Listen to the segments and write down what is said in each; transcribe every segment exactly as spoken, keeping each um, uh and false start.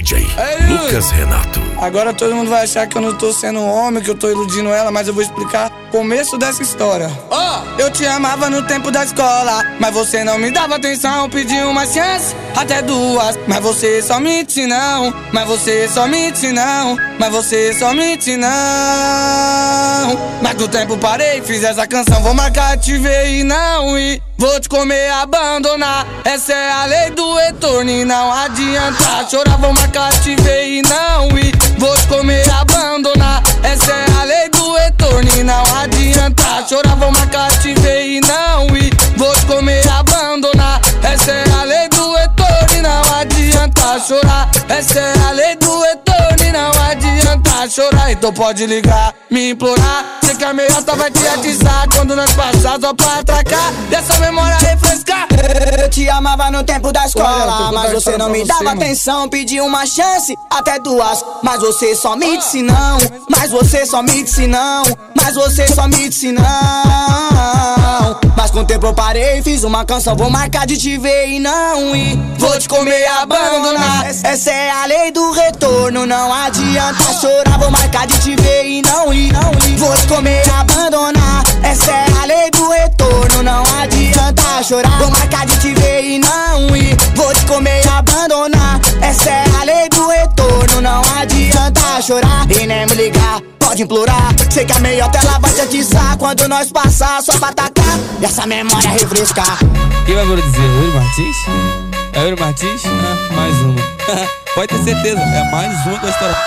J Lucas Renato. Agora todo mundo vai achar que eu não tô sendo um homem, que eu tô iludindo ela, mas eu vou explicar o começo dessa história. Oh! Eu te amava no tempo da escola, mas você não me dava atenção. Pedi uma chance, até duas, mas você só mente não. Mas você só mente não. Mas você só mente não. Mas com o tempo parei, fiz essa canção. Vou marcar, te ver e não ir. Vou te comer, abandonar. Essa é a lei do retorno e não adianta chorar. Vou marcar, te ver e não ir. Vou te comer, abandonar. Essa é a lei do retorno e não adianta chorar. Vou marcar, te ver e não ir. Vou te comer, abandonar. Essa é a lei do retorno e não adianta chorar. Essa é a lei do retorno e não adianta chorar. Então pode ligar, me implorar. Sei que a meiota vai te atiçar quando nós passar só pra atracar. Dessa memória refrescar. Eu te amava no tempo da escola, mas você não me dava atenção. Pedi uma chance, até duas, mas você só me disse não. Mas você só me disse não. Mas você só me disse não. Mas com o tempo eu parei, fiz uma canção. Vou marcar de te ver e não ir. Vou te comer e abandonar. Essa é a lei do retorno, não adianta chorar. Vou marcar de te ver e não ir. Vou te comer e abandonar. Essa é a lei do retorno, não adianta chorar. Vou marcar de te ver e não ir. Vou te comer e abandonar. Essa é a lei do retorno, não adianta chorar. E nem me ligar, pode implorar. Sei que a meiota ela vai te atiçar quando nós passar só pra atacar e essa memória refrescar. Quem vai dizer? Yuri Martins? É Yuri Martins? Ah, mais uma. Pode ter certeza, é mais uma da história.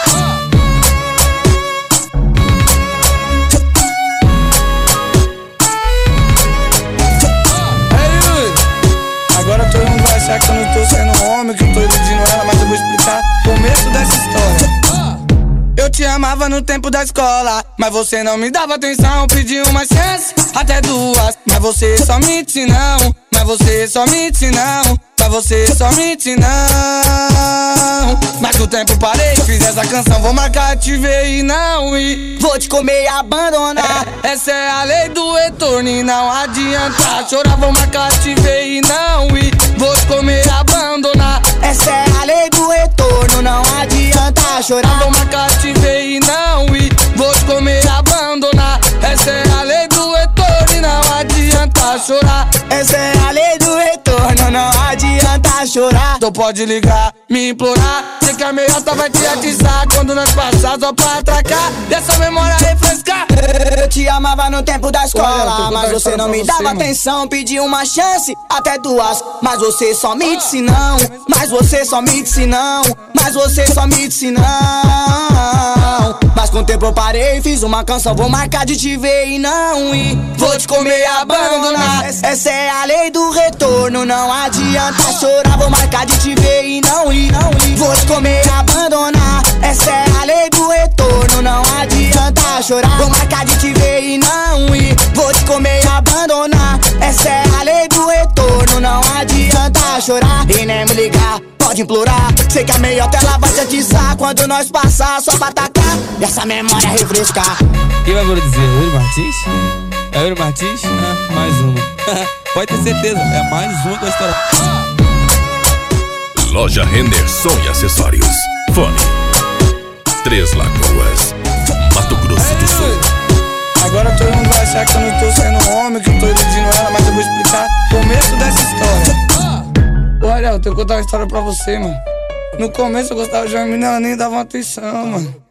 Agora todo mundo vai achar que eu não tô sendo um homem, que eu tô iludindo ela, mas eu vou explicar o começo dessa história. Eu te amava no tempo da escola, mas você não me dava atenção. Pedi uma chance, até duas, mas você só mente não. Mas você só mente não. Mas você só mente não. Mas com o tempo parei, fiz essa canção. Vou marcar, te ver e não ir. Vou te comer e abandonar. É, essa é a lei do retorno e não adianta chorar. Vou marcar, te ver e não ir. Vou te comer e abandonar. Essa é a lei do retorno, não adianta chorar. Vou marcar, te ver e não ir. Vou te comer e abandonar. Essa é a lei do retorno e não adianta chorar. Essa é a lei do retorno, não adianta chorar. Então pode ligar, me implorar. Sei que a meiota vai te atiçar quando nós passar só pra atracar. Dessa memória refrescar. Eu te amava no tempo da escola, mas você não me dava atenção. Pedi uma chance, até duas, mas você só me disse não. Mas você só me disse não. Mas você só me disse não. Mas com o tempo eu parei, fiz uma canção. Vou marcar de te ver e não ir. Vou te comer e abandonar. Essa é a lei do retorno, não adianta chorar. Vou marcar de te ver e não ir. Vou te comer e abandonar. Essa é a lei do retorno, não adianta chorar. Vou marcar de te ver e não ir. Vou te comer e abandonar. Essa é a lei do retorno, não adianta chorar. E nem me ligar, pode implorar. Sei que a meiota ela vai te atiçar quando nós passar só pra atacar e essa memória refrescar. Quem vai dizer? Yuri Martins? É Yuri Martins? Ah, mais uma. Pode ter certeza, é mais uma da história. Loja Renner Som e Acessórios. Fone Três Lagoas, Mato Grosso do Sul. Agora todo mundo vai achar que eu não tô sendo um homem, que eu tô iludindo ela, mas eu vou explicar o começo dessa história. Ô Ariel, eu tenho que contar uma história pra você, mano. No começo eu gostava de uma menina, ela nem dava atenção, mano.